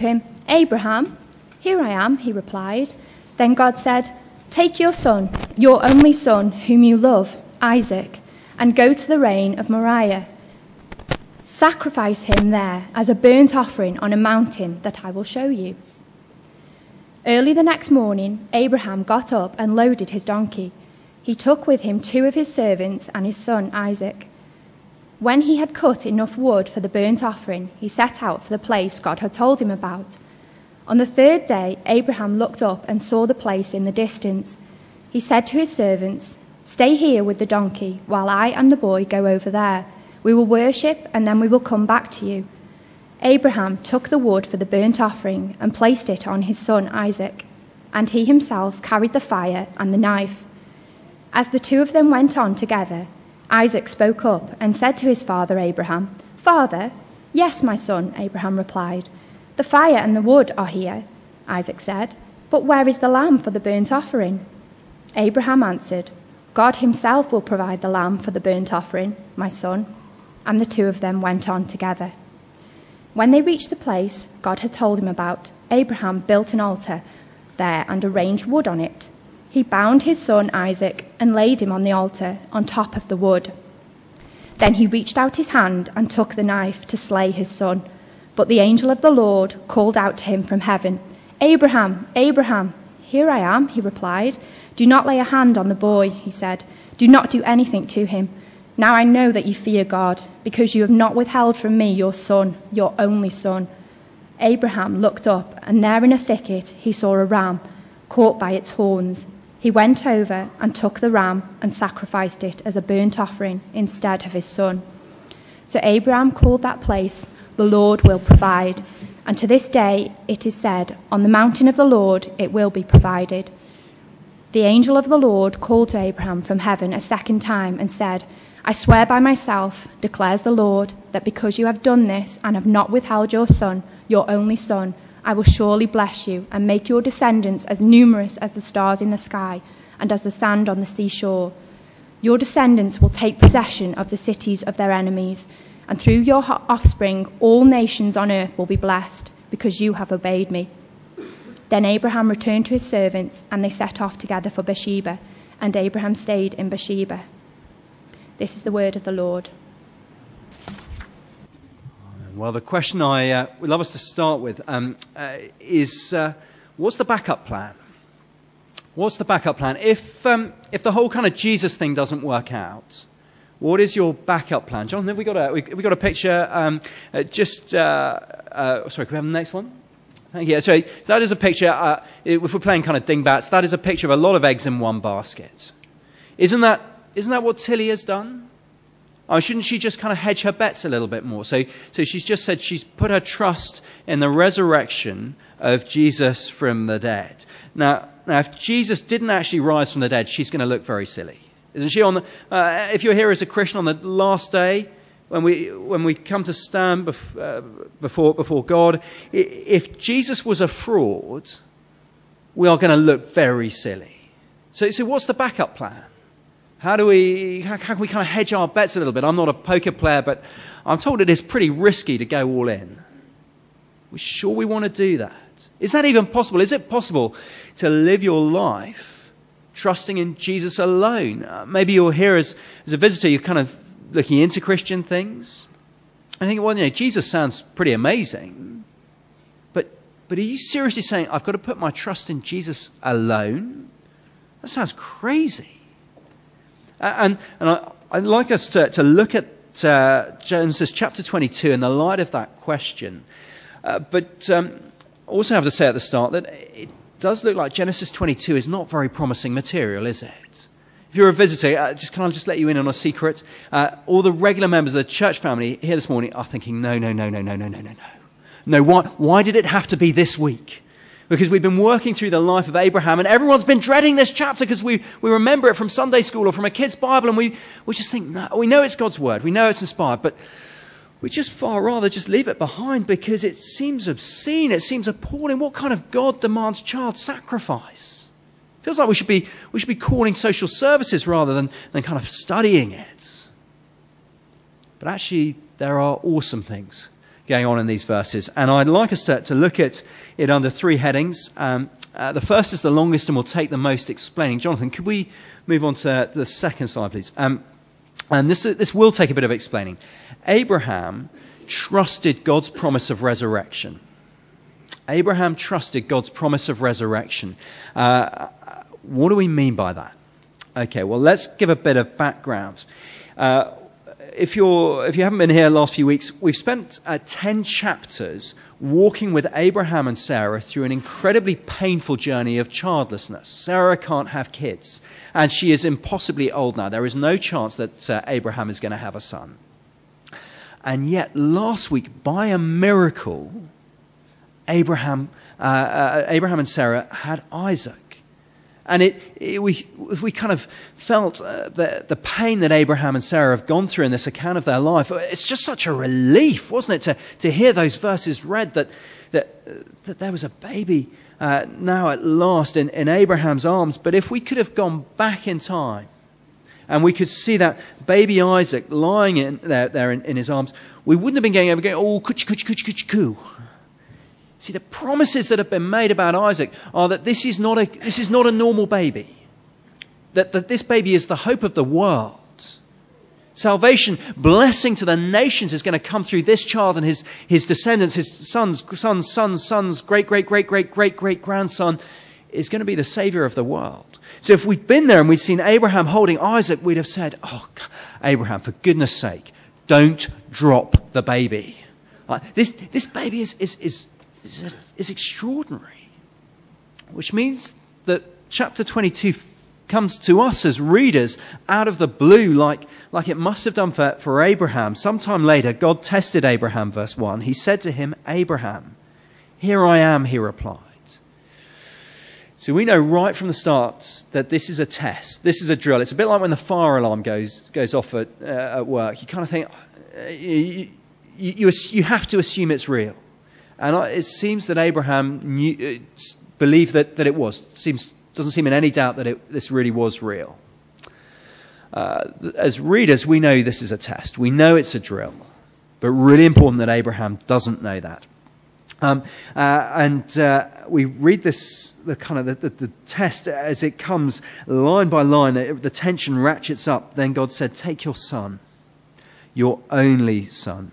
to him, "Abraham." "Here I am," he replied. Then God said, "Take your son, your only son, whom you love, Isaac, and go to the range of Moriah. Sacrifice him there as a burnt offering on a mountain that I will show you." Early the next morning, Abraham got up and loaded his donkey. He took with him 2 of his servants and his son Isaac. When he had cut enough wood for the burnt offering, he set out for the place God had told him about. On the 3rd day, Abraham looked up and saw the place in the distance. He said to his servants, "Stay here with the donkey while I and the boy go over there. We will worship and then we will come back to you." Abraham took the wood for the burnt offering and placed it on his son Isaac, and he himself carried the fire and the knife. As the 2 of them went on together, Isaac spoke up and said to his father Abraham, "Father?" "Yes, my son," Abraham replied. "The fire and the wood are here," Isaac said, "but where is the lamb for the burnt offering?" Abraham answered, "God himself will provide the lamb for the burnt offering, my son." And the 2 of them went on together. When they reached the place God had told him about, Abraham built an altar there and arranged wood on it. He bound his son Isaac and laid him on the altar on top of the wood. Then he reached out his hand and took the knife to slay his son. But the angel of the Lord called out to him from heaven, "Abraham, Abraham." "Here I am," he replied. "Do not lay a hand on the boy," he said. "Do not do anything to him. Now I know that you fear God, because you have not withheld from me your son, your only son." Abraham looked up, and there in a thicket he saw a ram caught by its horns. He went over and took the ram and sacrificed it as a burnt offering instead of his son. So Abraham called that place, "The Lord will provide." And to this day it is said, "On the mountain of the Lord it will be provided." The angel of the Lord called to Abraham from heaven a second time and said, "I swear by myself, declares the Lord, that because you have done this and have not withheld your son, your only son, I will surely bless you and make your descendants as numerous as the stars in the sky and as the sand on the seashore. Your descendants will take possession of the cities of their enemies, and through your offspring all nations on earth will be blessed, because you have obeyed me." Then Abraham returned to his servants, and they set off together for Beersheba, and Abraham stayed in Beersheba. This is the word of the Lord. Well, the question I would love us to start with is, what's the backup plan? What's the backup plan? If the whole kind of Jesus thing doesn't work out, what is your backup plan? John, have we got a picture? Sorry, can we have the next one? Thank you. So that is a picture, if we're playing kind of dingbats, that is a picture of a lot of eggs in one basket. Isn't that what Tilly has done? Oh, shouldn't she just kind of hedge her bets a little bit more? So she's just said she's put her trust in the resurrection of Jesus from the dead. Now if Jesus didn't actually rise from the dead, she's going to look very silly, isn't she? If you're here as a Christian on the last day, when we come to stand before God, if Jesus was a fraud, we are going to look very silly. So what's the backup plan? How can we kind of hedge our bets a little bit? I'm not a poker player, but I'm told it is pretty risky to go all in. We're sure we want to do that. Is that even possible? Is it possible to live your life trusting in Jesus alone? Maybe you're here as a visitor, you're kind of looking into Christian things. I think, well, Jesus sounds pretty amazing. But are you seriously saying, I've got to put my trust in Jesus alone? That sounds crazy. And I'd like us to look at Genesis chapter 22 in the light of that question. But also have to say at the start that it does look like Genesis 22 is not very promising material, is it? If you're a visitor, can I just let you in on a secret? All the regular members of the church family here this morning are thinking, no. No, why did it have to be this week? Because we've been working through the life of Abraham, and everyone's been dreading this chapter because we remember it from Sunday school or from a kid's Bible, and we just think, no, we know it's God's word, we know it's inspired, but we just far rather just leave it behind because it seems obscene, it seems appalling. What kind of God demands child sacrifice? It feels like we should be calling social services rather than kind of studying it. But actually, there are awesome things going on in these verses. And I'd like us to look at it under three headings. The first is the longest and will take the most explaining. Jonathan, could we move on to the second slide, please? And this will take a bit of explaining. Abraham trusted God's promise of resurrection. Abraham trusted God's promise of resurrection. What do we mean by that? Okay, well, let's give a bit of background. If you haven't been here the last few weeks, we've spent 10 chapters walking with Abraham and Sarah through an incredibly painful journey of childlessness. Sarah can't have kids, and she is impossibly old now. There is no chance that Abraham is going to have a son. And yet, last week, by a miracle, Abraham and Sarah had Isaac. And we kind of felt the pain that Abraham and Sarah have gone through in this account of their life. It's just such a relief, wasn't it, to hear those verses read that there was a baby now at last in Abraham's arms. But if we could have gone back in time and we could see that baby Isaac lying there in his arms, we wouldn't have been going, oh, coo. See, the promises that have been made about Isaac are that this is not a normal baby. That this baby is the hope of the world. Salvation, blessing to the nations is going to come through this child and his descendants, his sons, great-great-great-great-great-great-grandson is going to be the Savior of the world. So if we'd been there and we'd seen Abraham holding Isaac, we'd have said, oh, Abraham, for goodness sake, don't drop the baby. This baby is extraordinary, which means that chapter 22 comes to us as readers out of the blue, like it must have done for Abraham. Sometime later, God tested Abraham, verse 1. He said to him, Abraham, here I am, he replied. So we know right from the start that this is a test. This is a drill. It's a bit like when the fire alarm goes off at work. You kind of think, you have to assume it's real. And it seems that Abraham believed that it was. Doesn't seem in any doubt that this really was real. As readers, we know this is a test. We know it's a drill. But really important that Abraham doesn't know that. We read this, the test as it comes line by line. The tension ratchets up. Then God said, take your son, your only son,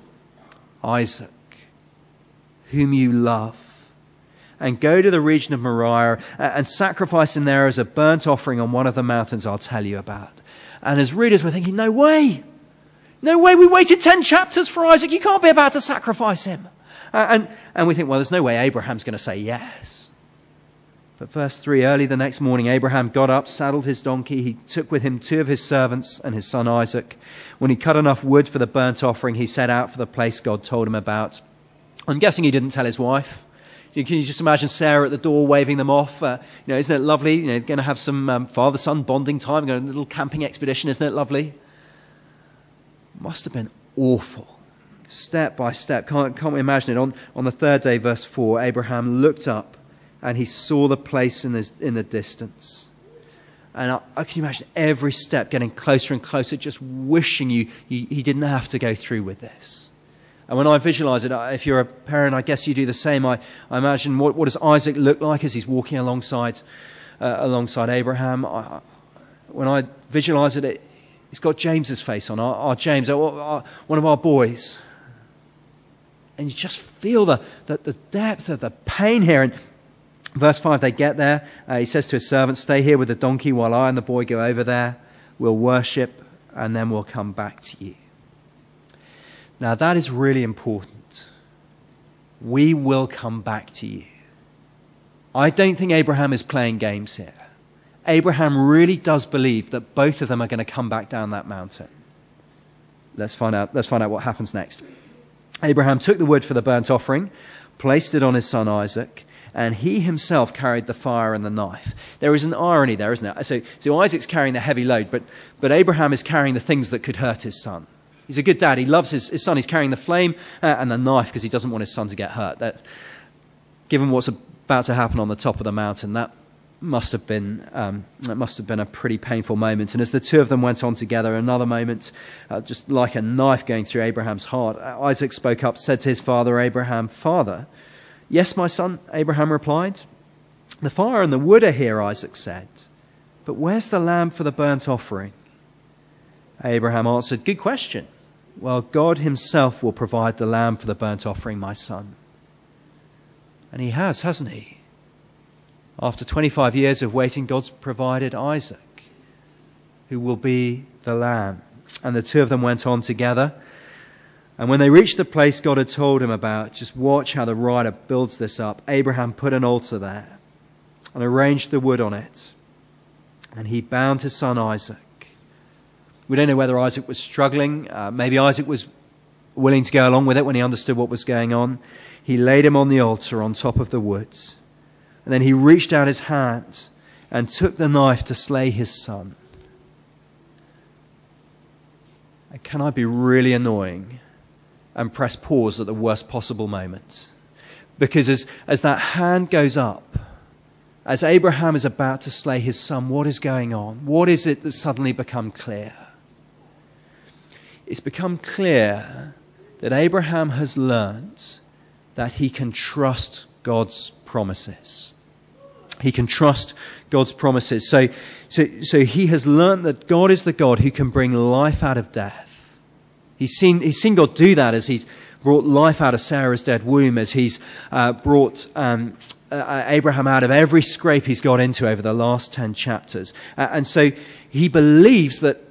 Isaac, whom you love, and go to the region of Moriah and sacrifice him there as a burnt offering on one of the mountains I'll tell you about. And as readers, we're thinking, no way, we waited 10 chapters for Isaac, you can't be about to sacrifice him. And we think, well, there's no way Abraham's going to say yes. But verse 3, early the next morning, Abraham got up, saddled his donkey. He took with him 2 of his servants and his son Isaac. When he cut enough wood for the burnt offering, he set out for the place God told him about. I'm guessing he didn't tell his wife. Can you just imagine Sarah at the door waving them off? Isn't it lovely? Going to have some father-son bonding time, going on a little camping expedition. Isn't it lovely? Must have been awful. Step by step. Can't we imagine it? On the third day, verse 4, Abraham looked up and he saw the place in the distance. And I can imagine every step getting closer and closer, just wishing he didn't have to go through with this. And when I visualize it, if you're a parent, I guess you do the same. I imagine what does Isaac look like as he's walking alongside Abraham. When I visualize it, it's got James's face on, our James, one of our boys. And you just feel the depth of the pain here. And verse 5, they get there. He says to his servant, stay here with the donkey while I and the boy go over there. We'll worship and then we'll come back to you. Now that is really important. We will come back to you. I don't think Abraham is playing games here. Abraham really does believe that both of them are going to come back down that mountain. Let's find out what happens next. Abraham took the wood for the burnt offering, placed it on his son Isaac, and he himself carried the fire and the knife. There is an irony there, isn't there? So Isaac's carrying the heavy load, but Abraham is carrying the things that could hurt his son. He's a good dad. He loves his son. He's carrying the flame and the knife because he doesn't want his son to get hurt. Given what's about to happen on the top of the mountain, that must have been a pretty painful moment. And as the two of them went on together, another moment, just like a knife going through Abraham's heart, Isaac spoke up, said to his father Abraham, "Father." "Yes, my son," Abraham replied. "The fire and the wood are here," Isaac said. "But where's the lamb for the burnt offering?" Abraham answered, "Good question. Well, God himself will provide the lamb for the burnt offering, my son." And he has, hasn't he? After 25 years of waiting, God's provided Isaac, who will be the lamb. And the two of them went on together. And when they reached the place God had told him about, just watch how the writer builds this up, Abraham put an altar there and arranged the wood on it. And he bound his son Isaac. We don't know whether Isaac was struggling. Maybe Isaac was willing to go along with it when he understood what was going on. He laid him on the altar on top of the woods. And then he reached out his hand and took the knife to slay his son. And can I be really annoying and press pause at the worst possible moment? Because as that hand goes up, as Abraham is about to slay his son, what is going on? What is it that's suddenly become clear? It's become clear that Abraham has learned that he can trust God's promises. He can trust God's promises. So he has learned that God is the God who can bring life out of death. He's seen God do that as he's brought life out of Sarah's dead womb, as he's brought Abraham out of every scrape he's got into over the last 10 chapters. And so he believes that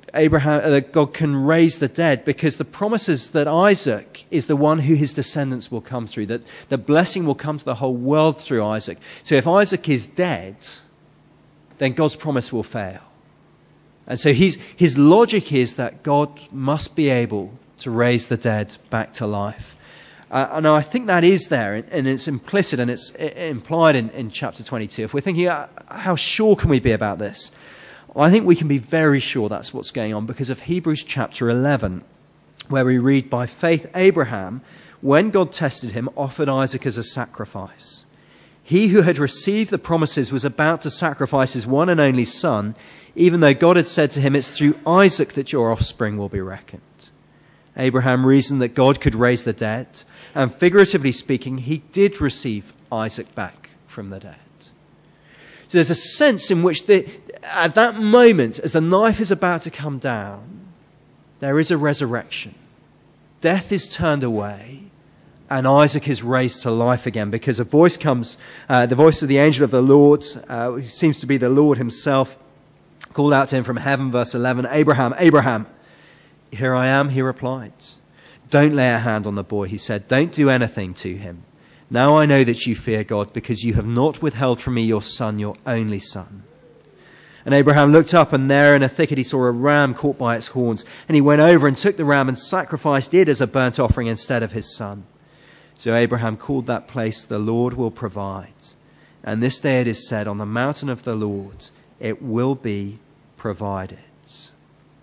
God can raise the dead, because the promises that Isaac is the one who his descendants will come through, that the blessing will come to the whole world through Isaac. So if Isaac is dead, then God's promise will fail. And so his logic is that God must be able to raise the dead back to life. And I think that is there, and it's implicit and it's implied in chapter 22. If we're thinking, how sure can we be about this? I think we can be very sure that's what's going on because of Hebrews chapter 11, where we read, "By faith Abraham, when God tested him, offered Isaac as a sacrifice. He who had received the promises was about to sacrifice his one and only son, even though God had said to him, 'It's through Isaac that your offspring will be reckoned.' Abraham reasoned that God could raise the dead, and figuratively speaking, he did receive Isaac back from the dead." So there's a sense in which at that moment, as the knife is about to come down, there is a resurrection. Death is turned away, and Isaac is raised to life again, because a voice comes, the voice of the angel of the Lord, who seems to be the Lord himself, called out to him from heaven, verse 11, "Abraham, Abraham." "Here I am," he replied. "Don't lay a hand on the boy," he said. "Don't do anything to him. Now I know that you fear God, because you have not withheld from me your son, your only son." And Abraham looked up, and there in a thicket he saw a ram caught by its horns. And he went over and took the ram and sacrificed it as a burnt offering instead of his son. So Abraham called that place, "The Lord will provide." And this day it is said, "On the mountain of the Lord it will be provided." So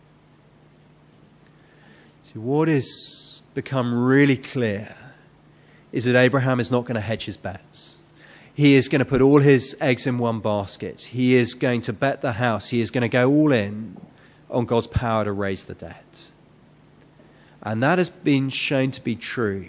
what has become really clear is that Abraham is not going to hedge his bets. He is going to put all his eggs in one basket. He is going to bet the house. He is going to go all in on God's power to raise the dead. And that has been shown to be true.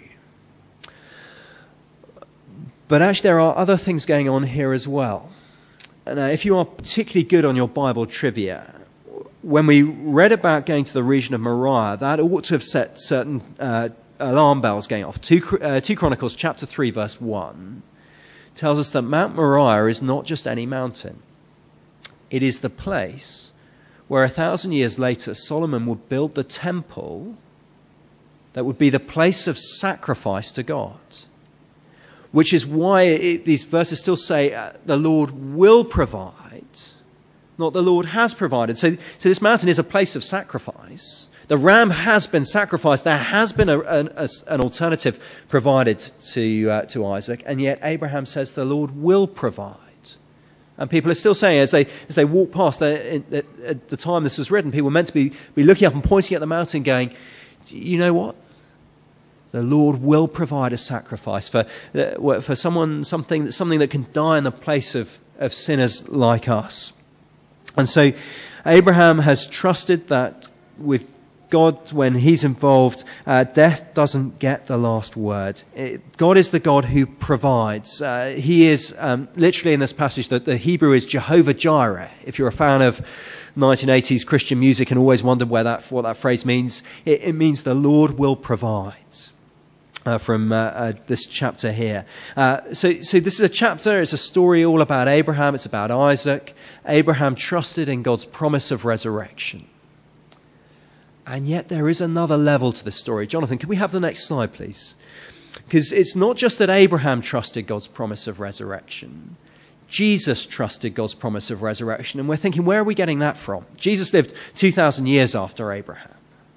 But actually there are other things going on here as well. And if you are particularly good on your Bible trivia, when we read about going to the region of Moriah, that ought to have set certain alarm bells going off. 2 Chronicles chapter 3 verse 1 tells us that Mount Moriah is not just any mountain. It is the place where 1,000 years later Solomon would build the temple that would be the place of sacrifice to God. Which is why these verses still say the Lord will provide, not the Lord has provided. So this mountain is a place of sacrifice. The ram has been sacrificed. There has been an alternative provided to Isaac, and yet Abraham says the Lord will provide. And people are still saying, as they walk past, at the time this was written, people were meant to be looking up and pointing at the mountain going, you know what? The Lord will provide a sacrifice for someone, something that can die in the place of of sinners like us. And so Abraham has trusted that with God, when he's involved, death doesn't get the last word. God is the God who provides. He is, literally in this passage, that the Hebrew is Jehovah Jireh. If you're a fan of 1980s Christian music and always wondered what that phrase means, it means the Lord will provide. From this chapter here. So this is a chapter, it's a story all about Abraham, it's about Isaac. Abraham trusted in God's promise of resurrection. And yet there is another level to this story. Jonathan, can we have the next slide, please? Because it's not just that Abraham trusted God's promise of resurrection. Jesus trusted God's promise of resurrection. And we're thinking, where are we getting that from? Jesus lived 2,000 years after Abraham.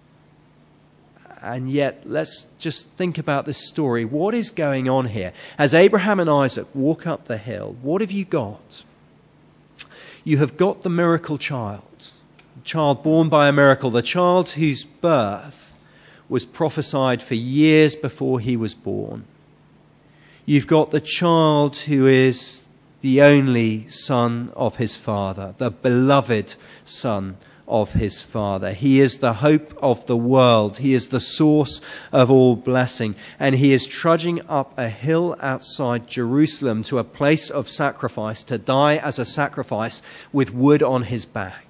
And yet, let's just think about this story. What is going on here? As Abraham and Isaac walk up the hill, what have you got? You have got the miracle child. Child born by a miracle, the child whose birth was prophesied for years before he was born. You've got the child who is the only son of his father, the beloved son of his father. He is the hope of the world. He is the source of all blessing. And he is trudging up a hill outside Jerusalem to a place of sacrifice, to die as a sacrifice with wood on his back.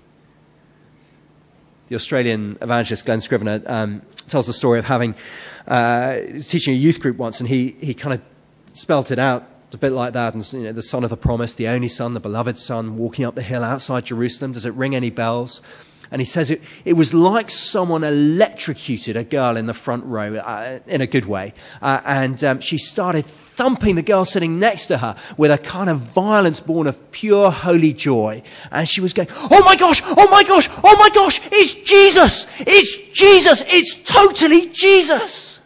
The Australian evangelist Glenn Scrivener tells the story of having teaching a youth group once, and he kind of spelt it out a bit like that. And the son of the promise, the only son, the beloved son, walking up the hill outside Jerusalem. Does it ring any bells? And he says it was like someone electrocuted a girl in the front row in a good way. And she started thumping the girl sitting next to her with a kind of violence born of pure holy joy. And she was going, oh my gosh, oh my gosh, oh my gosh, it's Jesus, it's Jesus, it's totally Jesus.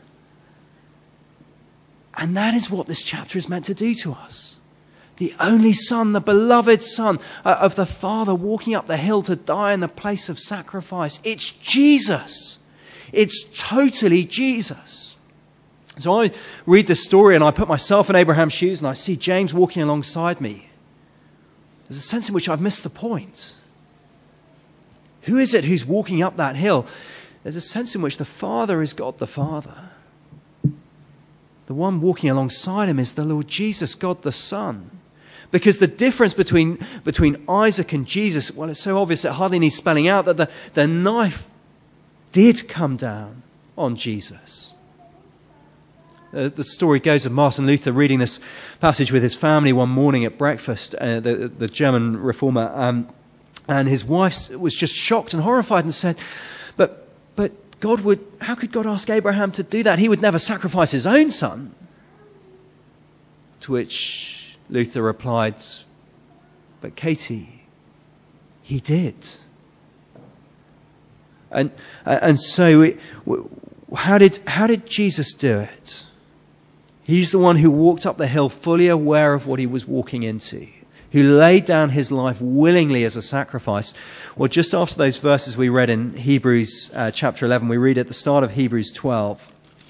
And that is what this chapter is meant to do to us. The only son, the beloved son of the Father walking up the hill to die in the place of sacrifice. It's Jesus. It's totally Jesus. So I read this story and I put myself in Abraham's shoes and I see James walking alongside me. There's a sense in which I've missed the point. Who is it who's walking up that hill? There's a sense in which the Father is God the Father. The one walking alongside him is the Lord Jesus, God the Son. Because the difference between Isaac and Jesus, well, it's so obvious it hardly needs spelling out, that the knife did come down on Jesus. The story goes of Martin Luther reading this passage with his family one morning at breakfast, the German reformer, and his wife was just shocked and horrified and said, but how could God ask Abraham to do that? He would never sacrifice his own son. To which Luther replied, but Katie, he did. And so how did Jesus do it? He's the one who walked up the hill fully aware of what he was walking into, who laid down his life willingly as a sacrifice. Well, just after those verses we read in Hebrews chapter 11, we read at the start of Hebrews 12,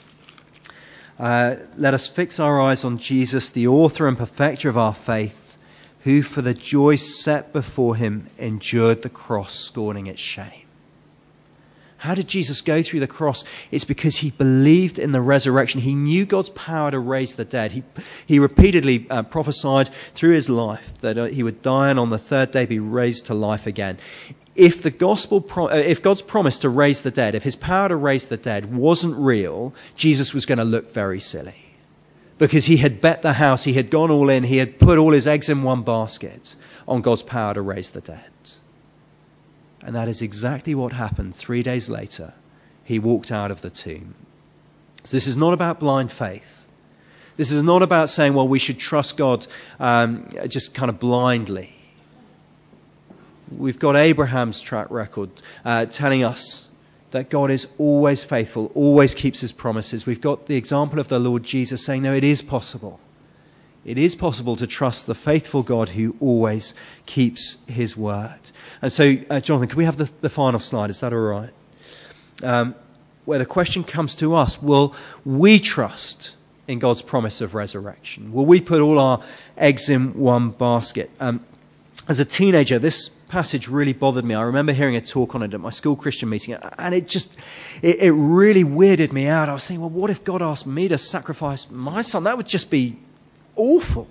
let us fix our eyes on Jesus, the author and perfecter of our faith, who for the joy set before him endured the cross, scorning its shame. How did Jesus go through the cross? It's because he believed in the resurrection. He knew God's power to raise the dead. He repeatedly prophesied through his life that he would die and on the third day be raised to life again. If God's promise to raise the dead, if his power to raise the dead wasn't real, Jesus was going to look very silly. Because he had bet the house, he had gone all in, he had put all his eggs in one basket on God's power to raise the dead. And that is exactly what happened 3 days later. He walked out of the tomb. So this is not about blind faith. This is not about saying, well, we should trust God just kind of blindly. We've got Abraham's track record telling us that God is always faithful, always keeps his promises. We've got the example of the Lord Jesus saying, no, it is possible. It is possible to trust the faithful God who always keeps his word. And so, Jonathan, can we have the final slide? Is that all right? Where the question comes to us, will we trust in God's promise of resurrection? Will we put all our eggs in one basket? As a teenager, this passage really bothered me. I remember hearing a talk on it at my school Christian meeting, and it really weirded me out. I was thinking, well, what if God asked me to sacrifice my son? That would just be awful.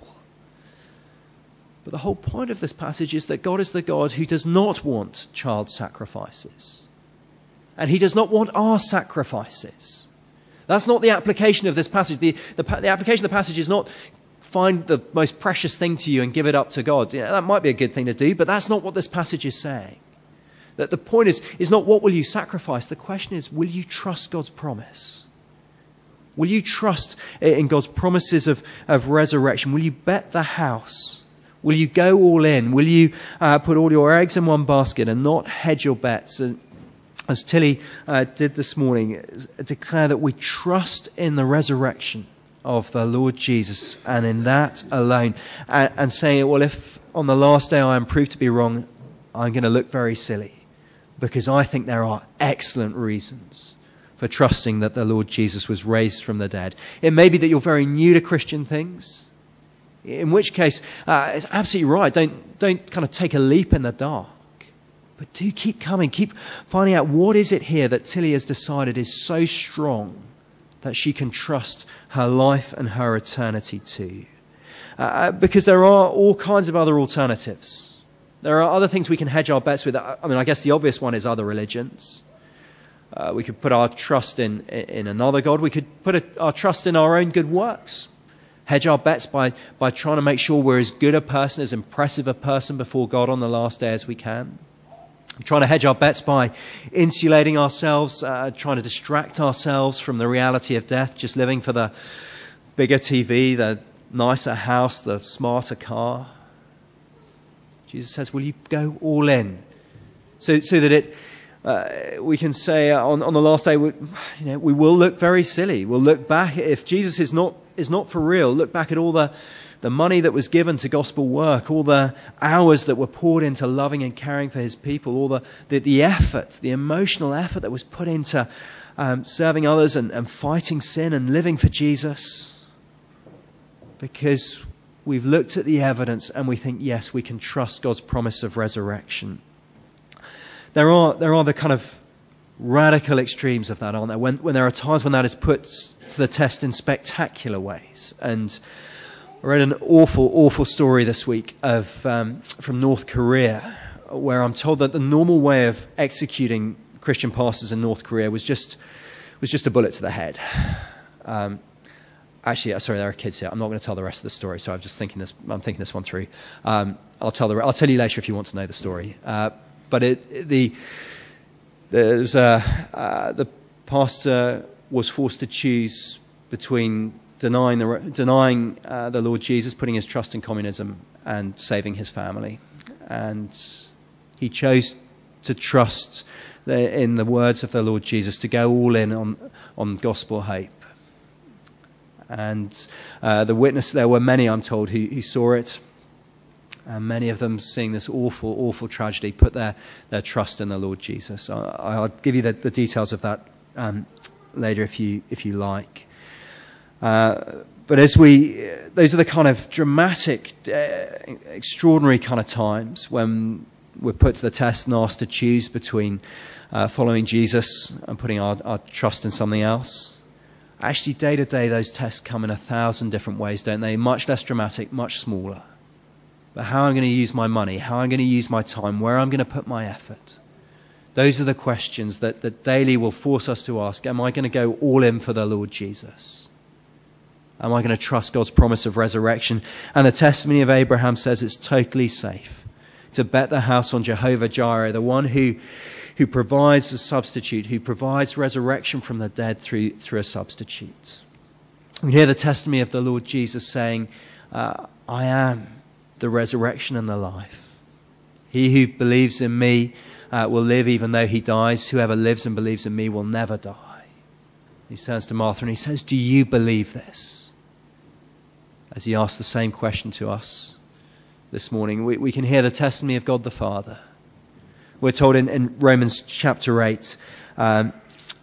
But the whole point of this passage is that God is the God who does not want child sacrifices. And he does not want our sacrifices. That's not the application of this passage. The application of the passage is not find the most precious thing to you and give it up to God. You know, that might be a good thing to do, but that's not what this passage is saying. That the point is not what will you sacrifice. The question is, will you trust God's promise? Will you trust in God's promises of resurrection? Will you bet the house? Will you go all in? Will you put all your eggs in one basket and not hedge your bets? As Tilly did this morning, declare that we trust in the resurrection of the Lord Jesus and in that alone. And saying, well, if on the last day I am proved to be wrong, I'm going to look very silly, because I think there are excellent reasons for trusting that the Lord Jesus was raised from the dead. It may be that you're very new to Christian things, in which case it's absolutely right. Don't kind of take a leap in the dark. But do keep coming, keep finding out what is it here that Tilly has decided is so strong that she can trust her life and her eternity to. Because there are all kinds of other alternatives. There are other things we can hedge our bets with. I mean, I guess the obvious one is other religions. We could put our trust in another God. We could put our trust in our own good works. Hedge our bets by trying to make sure we're as good a person, as impressive a person before God on the last day as we can. Trying to hedge our bets by insulating ourselves, trying to distract ourselves from the reality of death, just living for the bigger TV, the nicer house, the smarter car. Jesus says, will you go all in? So that we can say on the last day, we will look very silly. We'll look back, if Jesus is not for real, look back at all the money that was given to gospel work, all the hours that were poured into loving and caring for his people, all the effort, the emotional effort that was put into serving others and fighting sin and living for Jesus. Because we've looked at the evidence and we think, yes, we can trust God's promise of resurrection. There are the kind of radical extremes of that, aren't there? When there are times when that is put to the test in spectacular ways. And I read an awful story this week from North Korea, where I'm told that the normal way of executing Christian pastors in North Korea was just a bullet to the head. Actually, sorry, there are kids here. I'm not going to tell the rest of the story, so I'm thinking this one through. I'll tell you later if you want to know the story. But the pastor was forced to choose between denying the Lord Jesus, putting his trust in communism, and saving his family. And he chose to trust in the words of the Lord Jesus, to go all in on gospel hope. And there were many, I'm told, who saw it. And many of them, seeing this awful tragedy, put their trust in the Lord Jesus. I'll give you the details of that later if you like. But those are the kind of dramatic, extraordinary kind of times when we're put to the test and asked to choose between following Jesus and putting our trust in something else. Actually, day to day, those tests come in 1,000 different ways, don't they? Much less dramatic, much smaller. But how I'm going to use my money, how I'm going to use my time, where I'm going to put my effort. Those are the questions that daily will force us to ask. Am I going to go all in for the Lord Jesus? Am I going to trust God's promise of resurrection? And the testimony of Abraham says it's totally safe to bet the house on Jehovah Jireh, the one who provides a substitute, who provides resurrection from the dead through a substitute. We hear the testimony of the Lord Jesus saying, I am the resurrection and the life. He who believes in me will live even though he dies. Whoever lives and believes in me will never die. He turns to Martha and he says, do you believe this? As he asks the same question to us this morning, we can hear the testimony of God the Father. We're told in Romans chapter 8,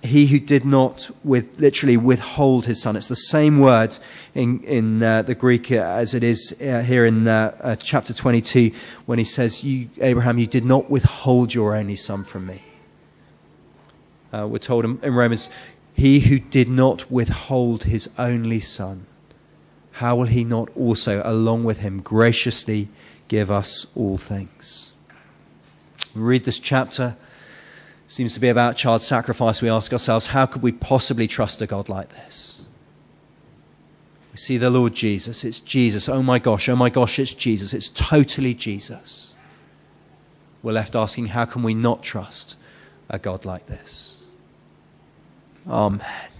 he who did not literally withhold his son. It's the same word in the Greek as it is here in chapter 22 when he says, "You, Abraham, you did not withhold your only son from me." We're told in Romans, he who did not withhold his only son, how will he not also, along with him, graciously give us all things? We read this chapter. Seems to be about child sacrifice. We ask ourselves, how could we possibly trust a God like this? We see the Lord Jesus. It's Jesus. Oh my gosh, it's Jesus. It's totally Jesus. We're left asking, how can we not trust a God like this? Amen.